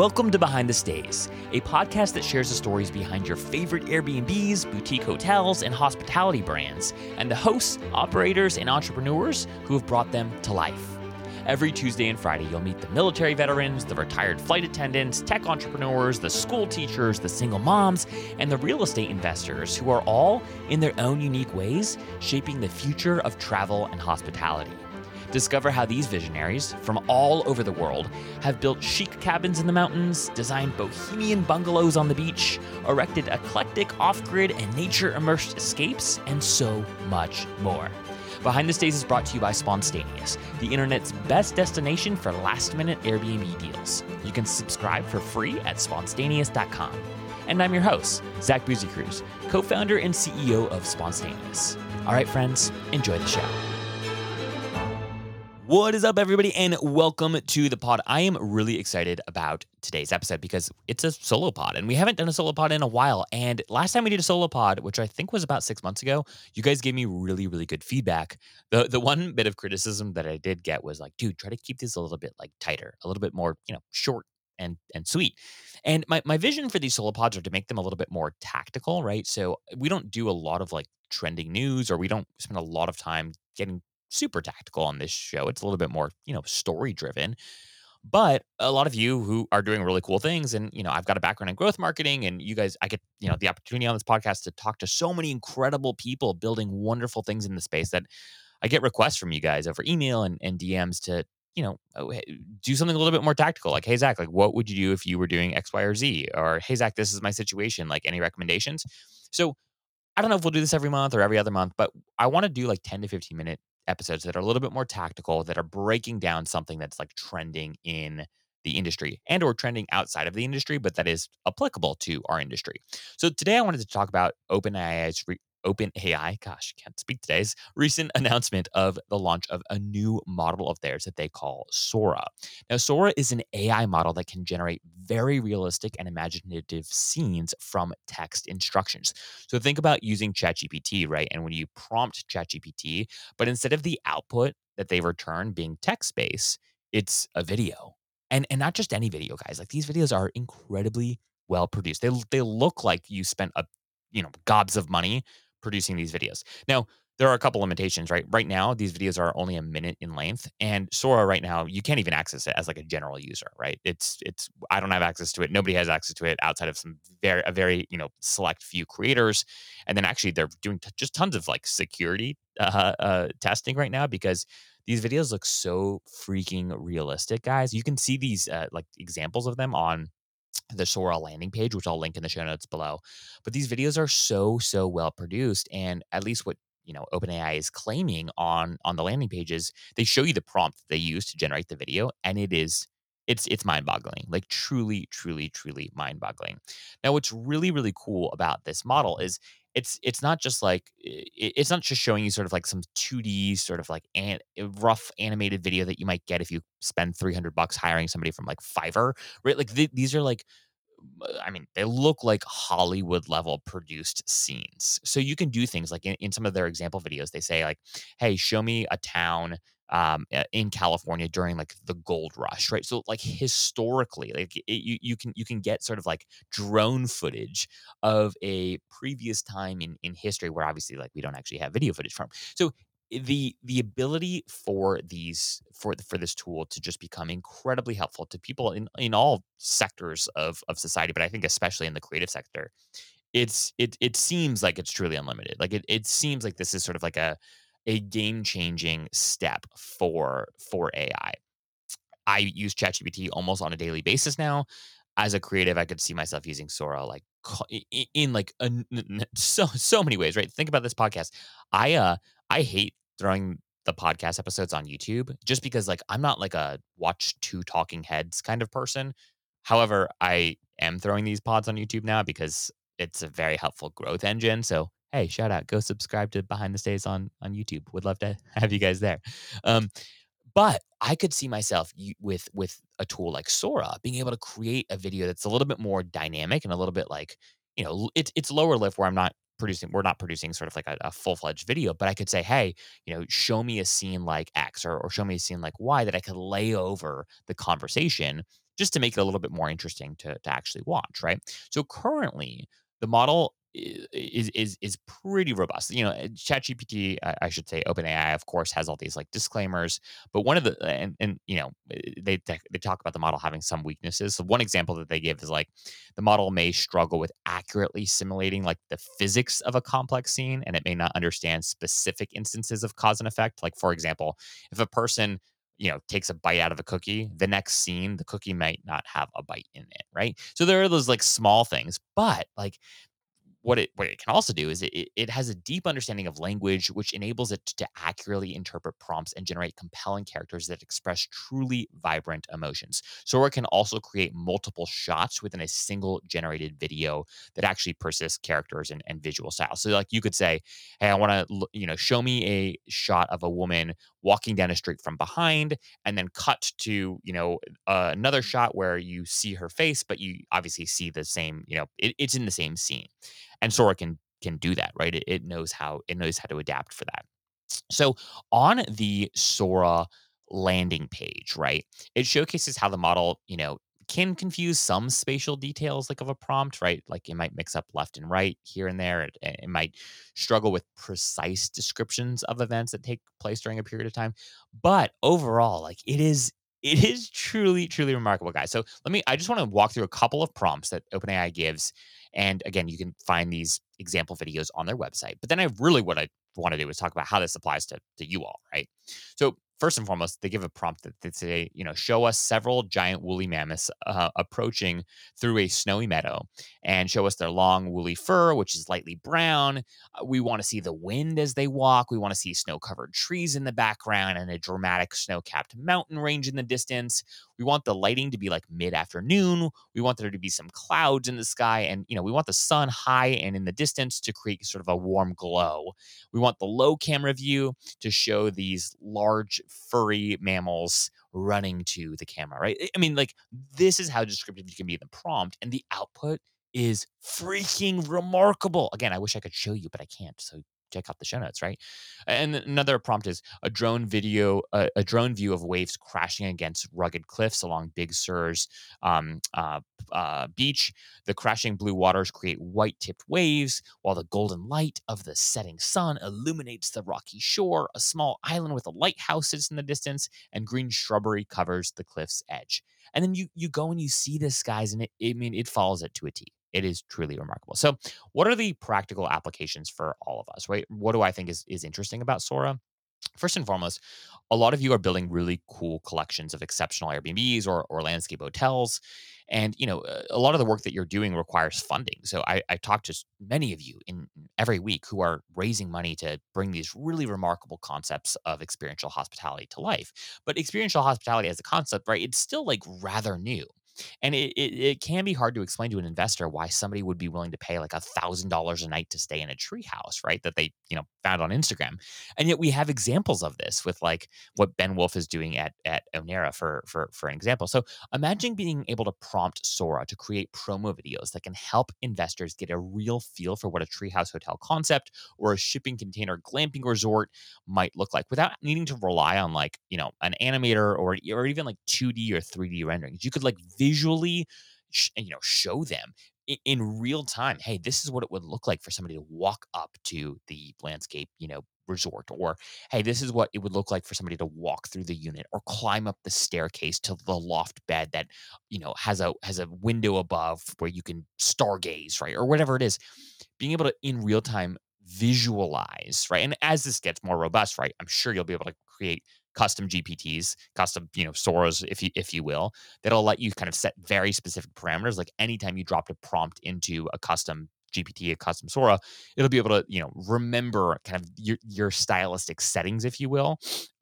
Welcome to Behind the Stays, a podcast that shares the stories behind your favorite Airbnbs, boutique hotels, and hospitality brands, and the hosts, operators, and entrepreneurs who have brought them to life. Every Tuesday and Friday, you'll meet the military veterans, the retired flight attendants, tech entrepreneurs, the school teachers, the single moms, and the real estate investors who are all, in their own unique ways, shaping the future of travel and hospitality. Discover how these visionaries from all over the world have built chic cabins in the mountains, designed bohemian bungalows on the beach, erected eclectic off-grid and nature-immersed escapes, and so much more. Behind the Stays is brought to you by Spontaneous, the internet's best destination for last-minute Airbnb deals. You can subscribe for free at spontaneous.com. And I'm your host, Zach Boozy-Cruz, co-founder and CEO of Spontaneous. All right, friends, enjoy the show. What is up, everybody, and welcome to the pod. I am really excited about today's episode because it's a solo pod, and we haven't done a solo pod in a while. And last time we did a solo pod, which I think was about 6 months ago, you guys gave me really, really good feedback. The one bit of criticism that I did get was like, dude, try to keep this a little bit like tighter, a little bit more, short and sweet. And my vision for these solo pods are to make them a little bit more tactical, right? So we don't do a lot of like trending news, or we don't spend a lot of time getting super tactical on this show. It's a little bit more, story driven. But a lot of you who are doing really cool things, and I've got a background in growth marketing, and you guys, I get the opportunity on this podcast to talk to so many incredible people building wonderful things in the space that I get requests from you guys over email and DMs to do something a little bit more tactical. Like, hey Zach, like what would you do if you were doing X, Y, or Z? Or hey Zach, this is my situation. Like, any recommendations? So I don't know if we'll do this every month or every other month, but I want to do like 10 to 15 minute episodes that are a little bit more tactical, that are breaking down something that's like trending in the industry and or trending outside of the industry, but that is applicable to our industry. So today I wanted to talk about OpenAI, gosh, can't speak today's recent announcement of the launch of a new model of theirs that they call Sora. Now, Sora is an AI model that can generate very realistic and imaginative scenes from text instructions. So think about using ChatGPT, right? And when you prompt ChatGPT, but instead of the output that they return being text-based, it's a video. And not just any video, guys. Like, these videos are incredibly well produced. They look like you spent gobs of money producing these videos. Now, there are a couple limitations, right? Right now, these videos are only a minute in length, and Sora right now, you can't even access it as like a general user, right? It's I don't have access to it. Nobody has access to it outside of a very select few creators, and then actually they're doing just tons of like security testing right now because these videos look so freaking realistic, guys. You can see these like examples of them on the Sora landing page, which I'll link in the show notes below. But these videos are so well produced, and at least what OpenAI is claiming on the landing pages, they show you the prompt that they use to generate the video, and it's mind-boggling, like truly mind-boggling. Now, what's really cool about this model is it's not just like it's not just showing you sort of like some 2D sort of like rough animated video that you might get if you spend $300 hiring somebody from like Fiverr, right? Like these are like, I mean, they look like Hollywood level produced scenes. So you can do things like in some of their example videos, they say like, hey, show me a town in California during like the gold rush, right? So like historically, like you can get sort of like drone footage of a previous time in history where obviously like we don't actually have video footage from. So the ability for this tool to just become incredibly helpful to people in all sectors of society, but I think especially in the creative sector, it seems like it's truly unlimited. Like it seems like this is sort of like a game changing step for AI. I use ChatGPT almost on a daily basis now. As a creative, I could see myself using Sora like in like so many ways, right? Think about this podcast. I hate throwing the podcast episodes on YouTube just because like I'm not like a watch two talking heads kind of person. However, I am throwing these pods on YouTube now because it's a very helpful growth engine. So hey, shout out, go subscribe to Behind the Stays on YouTube. Would love to have you guys there. Um, but I could see myself with a tool like Sora being able to create a video that's a little bit more dynamic and a little bit like, it's lower lift where we're not producing sort of like a full-fledged video, but I could say, hey, show me a scene like X or show me a scene like Y that I could lay over the conversation just to make it a little bit more interesting to actually watch, right? So currently, the model is pretty robust. ChatGPT, I should say, OpenAI, of course, has all these like disclaimers, but one of the and they talk about the model having some weaknesses. So one example that they give is like the model may struggle with accurately simulating like the physics of a complex scene, and it may not understand specific instances of cause and effect. Like for example, if a person takes a bite out of a cookie, the next scene, the cookie might not have a bite in it, right? So there are those like small things, but like what it can also do is it has a deep understanding of language, which enables it to accurately interpret prompts and generate compelling characters that express truly vibrant emotions. Sora can also create multiple shots within a single generated video that actually persists characters and visual styles. So, like you could say, "Hey, I want to, show me a shot of a woman walking down a street from behind, and then cut to, another shot where you see her face, but you obviously see the same, it's in the same scene." And Sora can do that, right? It knows how to adapt for that. So on the Sora landing page, right, it showcases how the model, can confuse some spatial details like of a prompt, right? Like it might mix up left and right here and there. It might struggle with precise descriptions of events that take place during a period of time. But overall, like it is truly, truly remarkable, guys. So I just want to walk through a couple of prompts that OpenAI gives. And again, you can find these example videos on their website. But then what I want to do is talk about how this applies to you all, right? So first and foremost, they give a prompt that say, show us several giant woolly mammoths approaching through a snowy meadow, and show us their long woolly fur, which is lightly brown. We want to see the wind as they walk. We want to see snow-covered trees in the background and a dramatic snow-capped mountain range in the distance. We want the lighting to be like mid-afternoon. We want there to be some clouds in the sky, and we want the sun high and in the distance to create sort of a warm glow. We want the low camera view to show these large furry mammals running to the camera, right? I mean, like, this is how descriptive you can be in the prompt, and the output is freaking remarkable. Again, I wish I could show you, but I can't. So check out the show notes, right? And another prompt is a drone view of waves crashing against rugged cliffs along Big Sur's um, uh, beach. The crashing blue waters create white tipped waves, while the golden light of the setting sun illuminates the rocky shore. A small island with a lighthouse sits in the distance, and green shrubbery covers the cliff's edge. And then you go and you see this, guys, and it follows it to a T. It is truly remarkable. So, what are the practical applications for all of us, right? What do I think is interesting about Sora? First and foremost, a lot of you are building really cool collections of exceptional Airbnbs or landscape hotels. And, a lot of the work that you're doing requires funding. So I talk to many of you in every week who are raising money to bring these really remarkable concepts of experiential hospitality to life. But experiential hospitality as a concept, right, it's still like rather new. And it can be hard to explain to an investor why somebody would be willing to pay like $1,000 a night to stay in a treehouse, right? That they, found on Instagram. And yet we have examples of this with like what Ben Wolf is doing at Onera for an example. So imagine being able to prompt Sora to create promo videos that can help investors get a real feel for what a treehouse hotel concept or a shipping container glamping resort might look like without needing to rely on like, an animator or even like 2D or 3D renderings. You could like visually show them in real time. Hey, this is what it would look like for somebody to walk up to the landscape, resort, or hey, this is what it would look like for somebody to walk through the unit or climb up the staircase to the loft bed that has a window above where you can stargaze, right? Or whatever it is. Being able to in real time visualize, right? And as this gets more robust, right, I'm sure you'll be able to create custom GPTs, custom, Soras, if you will, that'll let you kind of set very specific parameters. Like anytime you dropped a prompt into a custom GPT, a custom Sora, it'll be able to, remember kind of your stylistic settings, if you will.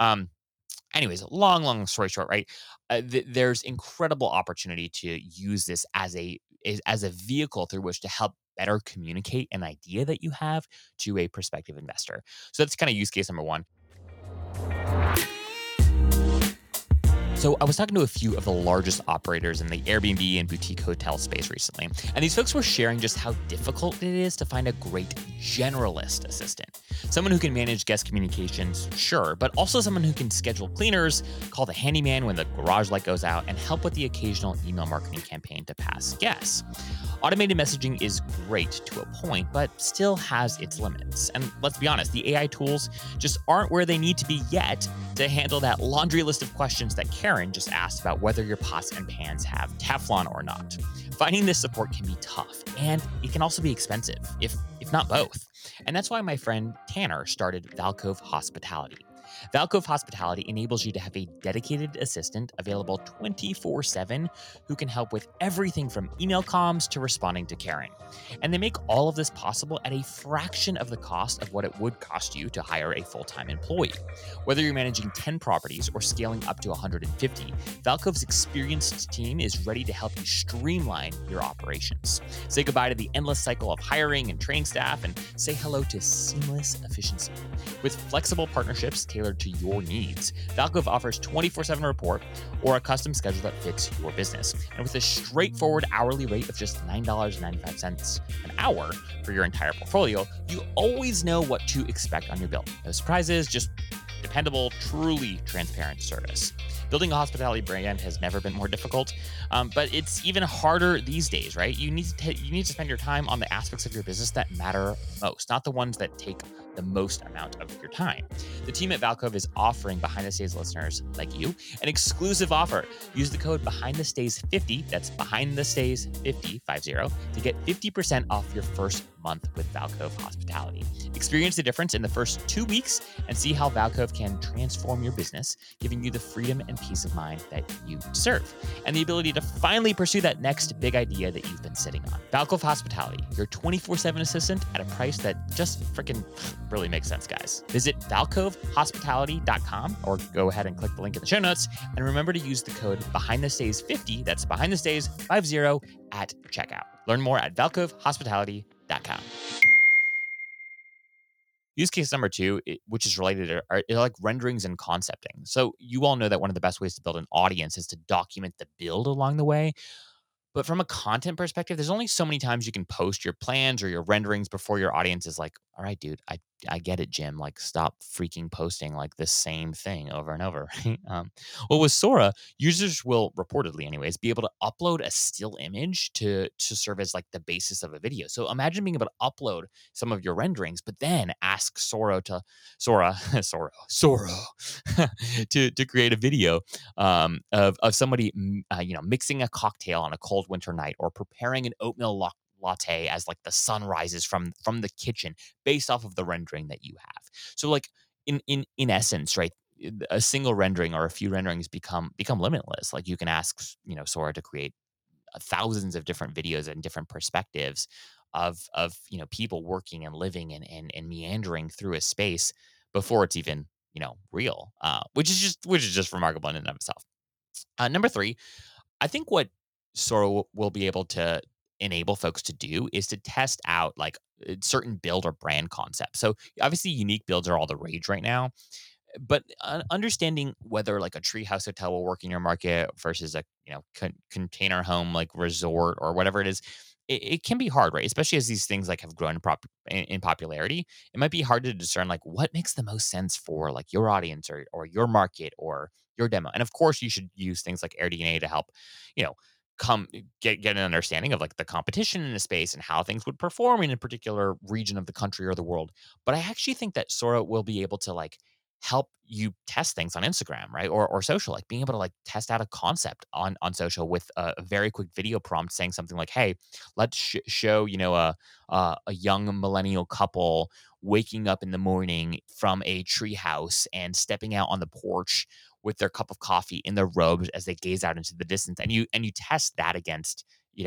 Anyways, long story short, right? There's incredible opportunity to use this as a vehicle through which to help better communicate an idea that you have to a prospective investor. So that's kind of use case number one. So I was talking to a few of the largest operators in the Airbnb and boutique hotel space recently, and these folks were sharing just how difficult it is to find a great generalist assistant. Someone who can manage guest communications, sure, but also someone who can schedule cleaners, call the handyman when the garage light goes out, and help with the occasional email marketing campaign to past guests. Automated messaging is great to a point, but still has its limits. And let's be honest, the AI tools just aren't where they need to be yet to handle that laundry list of questions that Karen just asked about whether your pots and pans have Teflon or not. Finding this support can be tough, and it can also be expensive, if not both. And that's why my friend Tanner started Valcove Hospitality. Valcove Hospitality enables you to have a dedicated assistant available 24/7 who can help with everything from email comms to responding to Karen. And they make all of this possible at a fraction of the cost of what it would cost you to hire a full-time employee. Whether you're managing 10 properties or scaling up to 150, Valcove's experienced team is ready to help you streamline your operations. Say goodbye to the endless cycle of hiring and training staff and say hello to seamless efficiency. With flexible partnerships tailored to your needs, Valcove offers 24/7 report or a custom schedule that fits your business. And with a straightforward hourly rate of just $9.95 an hour for your entire portfolio, you always know what to expect on your bill. No surprises, just dependable, truly transparent service. Building a hospitality brand has never been more difficult, but it's even harder these days, right? You need to spend your time on the aspects of your business that matter most, not the ones that take the most amount of your time. The team at Valcove is offering Behind the Stays listeners like you an exclusive offer. Use the code Behind the Stays 50, that's Behind the Stays 50, to get 50% off your first month with Valcove Hospitality. Experience the difference in the first 2 weeks and see how Valcove can transform your business, giving you the freedom and peace of mind that you deserve, and the ability to finally pursue that next big idea that you've been sitting on. Valcove Hospitality, your 24/7 assistant at a price that just freaking really makes sense, guys. Visit valcovehospitality.com or go ahead and click the link in the show notes, and remember to use the code BehindTheStays50, that's BehindTheStays50 at checkout. Learn more at valcovehospitality.com. Use case number two, which is related to are like renderings and concepting. So you all know that one of the best ways to build an audience is to document the build along the way. But from a content perspective, there's only so many times you can post your plans or your renderings before your audience is like, all right, dude, I get it, Jim. Like, stop freaking posting like the same thing over and over. Right? Well, with Sora, users will reportedly, anyways, be able to upload a still image to serve as like the basis of a video. So imagine being able to upload some of your renderings, but then ask Sora, Sora, to create a video of somebody mixing a cocktail on a cold winter night or preparing an oatmeal latte as like the sun rises from the kitchen based off of the rendering that you have. So like in essence, right, a single rendering or a few renderings become limitless. Like you can ask Sora to create thousands of different videos and different perspectives of people working and living and meandering through a space before it's even real, which is just remarkable in and of itself. Number three, I think what Sora will be able to enable folks to do is to test out like certain build or brand concepts. So obviously, unique builds are all the rage right now, but understanding whether like a treehouse hotel will work in your market versus a container home like resort or whatever it is, it can be hard, right? Especially as these things like have grown in popularity, it might be hard to discern like what makes the most sense for like your audience or your market or your demo. And of course, you should use things like AirDNA to help, you know, come get an understanding of like the competition in a space and how things would perform in a particular region of the country or the world. But I actually think that Sora will be able to like help you test things on Instagram, right? Or social, like being able to like test out a concept on social with a very quick video prompt saying something like, "Hey, let's show a young millennial couple waking up in the morning from a treehouse and stepping out on the porch with their cup of coffee in their robes as they gaze out into the distance." And you test that against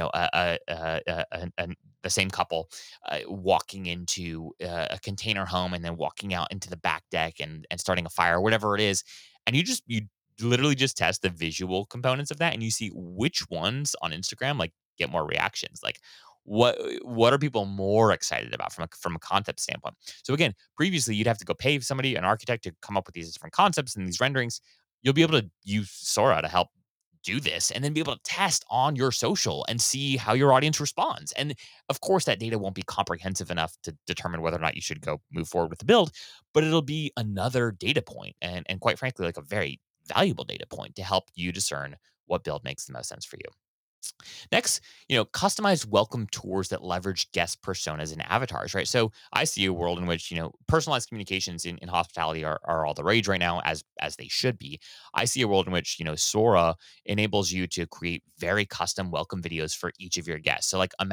the same couple walking into a container home and then walking out into the back deck and starting a fire or whatever it is. And you literally just test the visual components of that and you see which ones on Instagram like get more reactions. Like what are people more excited about from a concept standpoint? So again, previously you'd have to go pay somebody, an architect, to come up with these different concepts and these renderings. You'll be able to use Sora to help do this and then be able to test on your social and see how your audience responds. And of course, that data won't be comprehensive enough to determine whether or not you should go move forward with the build, but it'll be another data point and quite frankly, like a very valuable data point to help you discern what build makes the most sense for you. Next, customized welcome tours that leverage guest personas and avatars, right? So I see a world in which, personalized communications in hospitality are all the rage right now, as they should be. I see a world in which, Sora enables you to create very custom welcome videos for each of your guests. So like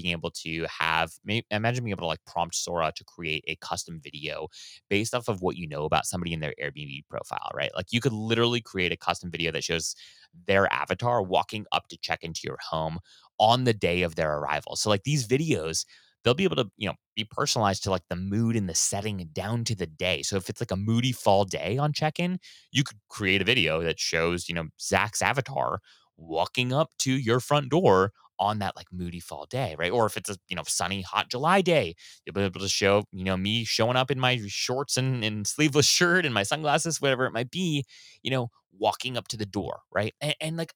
imagine being able to like prompt Sora to create a custom video based off of what you know about somebody in their Airbnb profile, right? Like you could literally create a custom video that shows their avatar walking up to check into your home on the day of their arrival. So like these videos, they'll be able to, be personalized to like the mood and the setting down to the day. So if it's like a moody fall day on check-in, you could create a video that shows, Zach's avatar walking up to your front door on that like moody fall day, right? Or if it's a, sunny, hot July day, you'll be able to show, me showing up in my shorts and sleeveless shirt and my sunglasses, whatever it might be, walking up to the door, right? And like,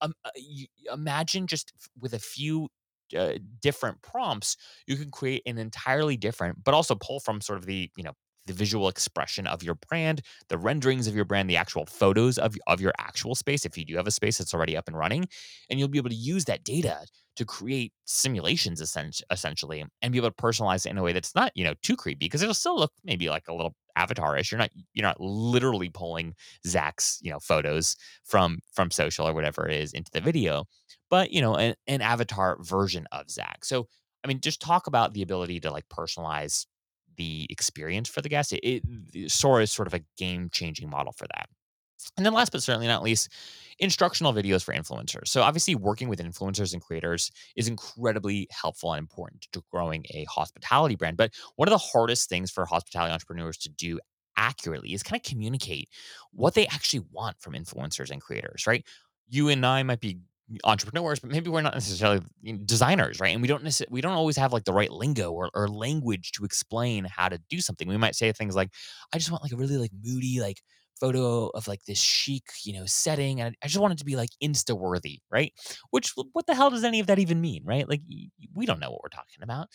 imagine just with a few different prompts, you can create an entirely different, but also pull from sort of the visual expression of your brand, the renderings of your brand, the actual photos of your actual space, if you do have a space that's already up and running, and you'll be able to use that data to create simulations essentially and be able to personalize it in a way that's not, too creepy because it'll still look maybe like a little avatar-ish. You're not literally pulling Zach's, photos from social or whatever it is into the video, but an avatar version of Zach. So I mean, just talk about the ability to like personalize the experience for the guest. Sora is sort of a game-changing model for that. And then last but certainly not least, instructional videos for influencers. So obviously working with influencers and creators is incredibly helpful and important to growing a hospitality brand. But one of the hardest things for hospitality entrepreneurs to do accurately is kind of communicate what they actually want from influencers and creators, right? You and I might be entrepreneurs, but maybe we're not necessarily designers, right? And we don't always have like the right lingo or language to explain how to do something. We might say things like, I just want like a really like moody, like photo of like this chic, setting. And I just want it to be like Insta worthy, right? Which what the hell does any of that even mean, right? Like we don't know what we're talking about.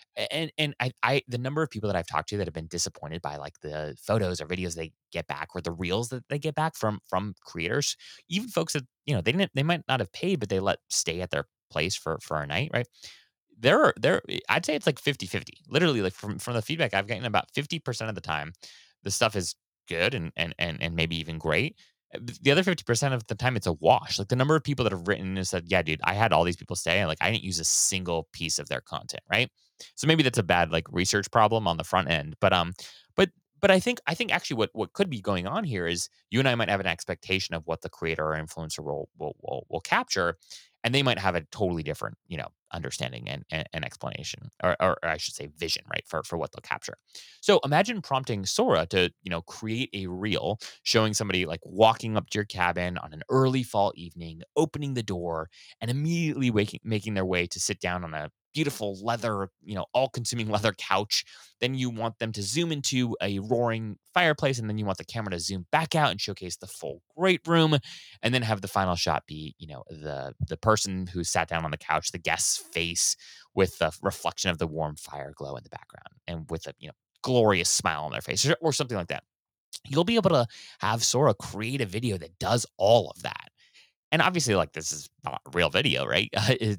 And the number of people that I've talked to that have been disappointed by like the photos or videos they get back or the reels that they get back from creators, even folks that, they might not have paid, but they let stay at their place for a night, right? There I'd say it's like 50-50. Literally, like from the feedback I've gotten, about 50% of the time, the stuff is good and maybe even great. The other 50% of the time, it's a wash. Like the number of people that have written and said, "Yeah, dude, I had all these people stay, and like I didn't use a single piece of their content." Right. So maybe that's a bad like research problem on the front end. But but I think actually what could be going on here is you and I might have an expectation of what the creator or influencer will capture, and they might have a totally different, understanding and explanation, or I should say vision, right, for what they'll capture. So imagine prompting Sora to, create a reel showing somebody like walking up to your cabin on an early fall evening, opening the door, and immediately making their way to sit down on a beautiful leather, all-consuming leather couch. Then you want them to zoom into a roaring fireplace, and then you want the camera to zoom back out and showcase the full great room, and then have the final shot be, the person who sat down on the couch, the guest's face with the reflection of the warm fire glow in the background, and with a glorious smile on their face, or something like that. You'll be able to have Sora create a video that does all of that. And obviously, like this is not a real video, right?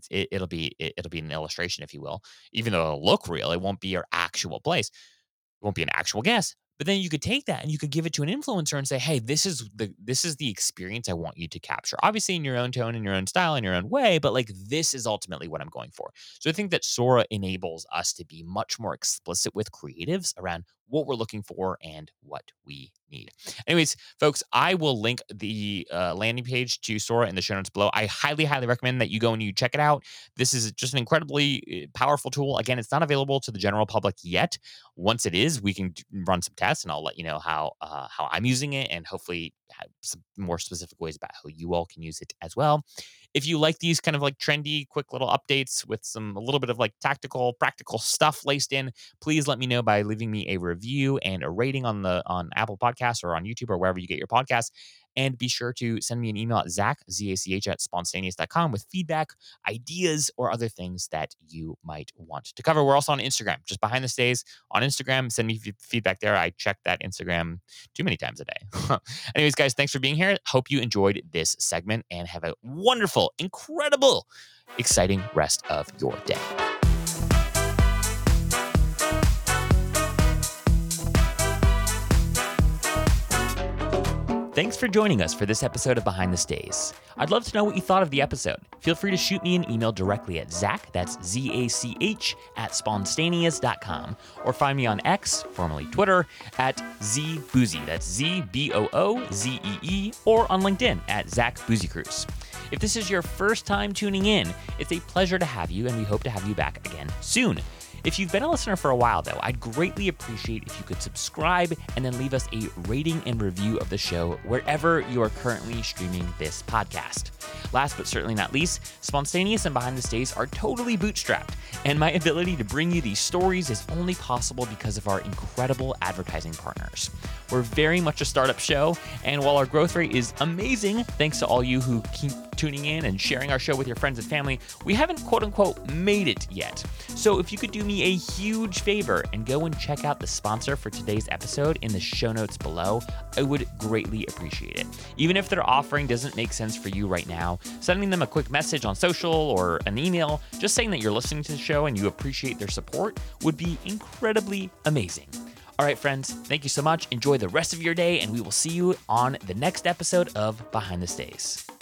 It'll be an illustration, if you will. Even though it'll look real, it won't be your actual place. It won't be an actual guest. But then you could take that and you could give it to an influencer and say, "Hey, this is the experience I want you to capture. Obviously in your own tone, in your own style, in your own way, but like this is ultimately what I'm going for." So I think that Sora enables us to be much more explicit with creatives around what we're looking for and what we need. Anyways, folks, I will link the landing page to Sora in the show notes below. I highly, highly recommend that you go and you check it out. This is just an incredibly powerful tool. Again, it's not available to the general public yet. Once it is, we can run some tests, and I'll let you know how I'm using it, and hopefully have some more specific ways about how you all can use it as well. If you like these kind of like trendy, quick little updates with a little bit of like tactical, practical stuff laced in, please let me know by leaving me a review and a rating on Apple Podcasts or on YouTube or wherever you get your podcasts. And be sure to send me an email at Zach, Z-A-C-H, at spontaneous.com with feedback, ideas, or other things that you might want to cover. We're also on Instagram, just Behind the Stays on Instagram. Send me feedback there. I check that Instagram too many times a day. Anyways, guys, thanks for being here. Hope you enjoyed this segment and have a wonderful, incredible, exciting rest of your day. Thanks for joining us for this episode of Behind the Stays. I'd love to know what you thought of the episode. Feel free to shoot me an email directly at Zach, that's Z-A-C-H, at spontaneous.com, or find me on X, formerly Twitter, at ZBoozee, that's Z-B-O-O-Z-E-E, or on LinkedIn at Zach Boozycruise. If this is your first time tuning in, it's a pleasure to have you, and we hope to have you back again soon. If you've been a listener for a while, though, I'd greatly appreciate if you could subscribe and then leave us a rating and review of the show wherever you are currently streaming this podcast. Last but certainly not least, Spontaneous and Behind the Stays are totally bootstrapped, and my ability to bring you these stories is only possible because of our incredible advertising partners. We're very much a startup show, and while our growth rate is amazing, thanks to all you who keep tuning in and sharing our show with your friends and family, we haven't quote-unquote made it yet. So if you could do me a huge favor and go and check out the sponsor for today's episode in the show notes below, I would greatly appreciate it. Even if their offering doesn't make sense for you right now, sending them a quick message on social or an email, just saying that you're listening to the show and you appreciate their support would be incredibly amazing. All right, friends, thank you so much. Enjoy the rest of your day, and we will see you on the next episode of Behind the Stays.